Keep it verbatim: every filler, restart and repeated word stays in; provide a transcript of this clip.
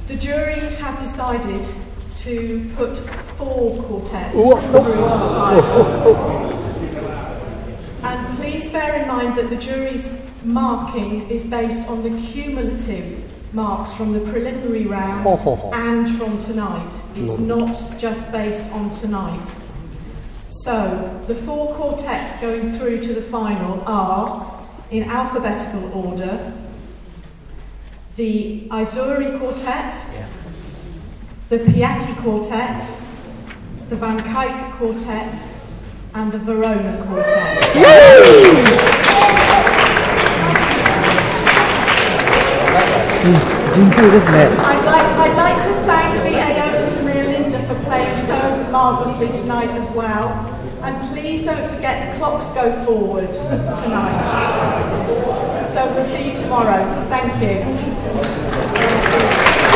The jury have decided to put four quartets through to the final. And please bear in mind that the jury's marking is based on the cumulative marks from the preliminary round and from tonight. It's not just based on tonight. So, the four quartets going through to the final are, in alphabetical order, the Izuri Quartet, yeah. the Piatti Quartet, the Van Kyk Quartet, and the Verona Quartet. I'd like, I'd like to thank the Aonis and the Olinda for playing so marvellously tonight as well. And please don't forget the clocks go forward tonight. So we'll see you tomorrow. Thank you.